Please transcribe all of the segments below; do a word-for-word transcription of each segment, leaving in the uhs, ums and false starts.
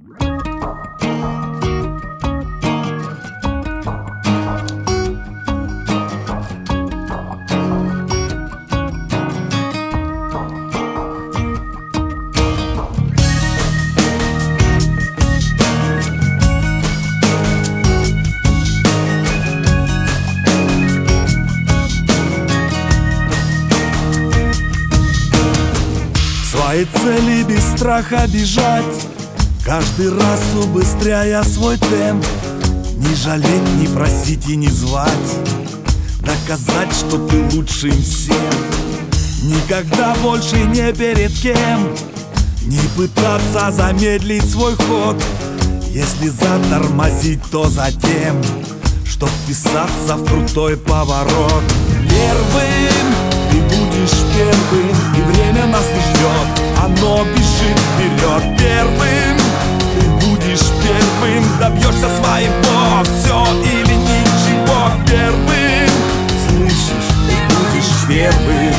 Свои цели без страха бежать, каждый раз убыстряя свой темп. Не жалеть, не просить и не звать, доказать, что ты лучше им всем. Никогда больше не перед кем не пытаться замедлить свой ход. Если затормозить, то затем, чтоб вписаться в крутой поворот. Первым ты будешь первым, и время нас не ждет, оно бежит вперед. Первым ты будешь первым, добьешься своего, все или ничего. Первым, слышишь, ты будешь первым.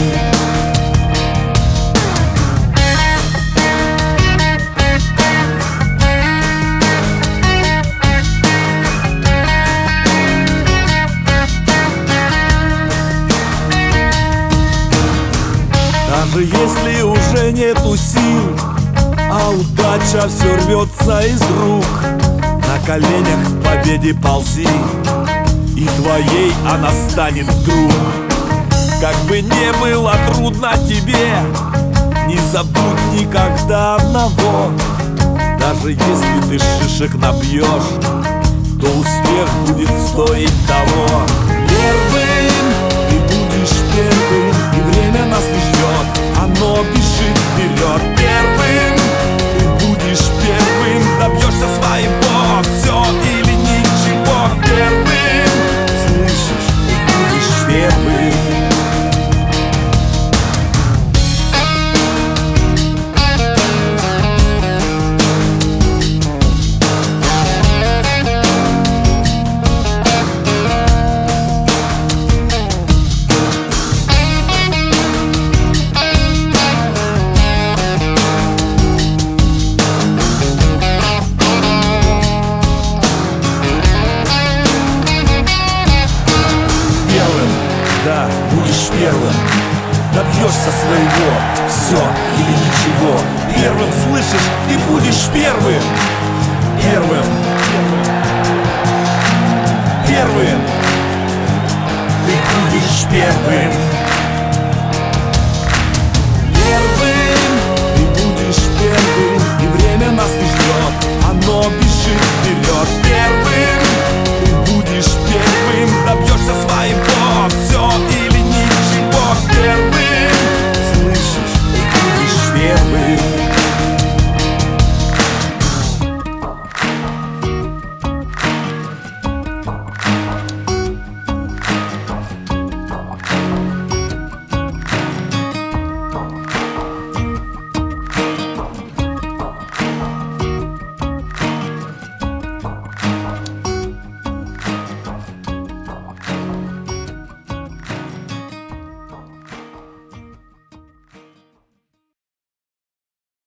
Даже если уже нету сил, а удача все рвется из рук, на коленях к победе ползи, и твоей она станет вдруг. Как бы не было трудно тебе, не забудь никогда одного: даже если ты шишек набьешь, то успех будет стоить того. Первым ты будешь первым, и время нас не ждет, оно бежит вперед. Первым ты будешь первым, добьешься своего, все или ничего. Первым, слышишь, ты будешь первым. Да, будешь первым, добьешься своего, все или ничего. Первым, слышишь, ты будешь первым. Первым, первым, ты будешь первым.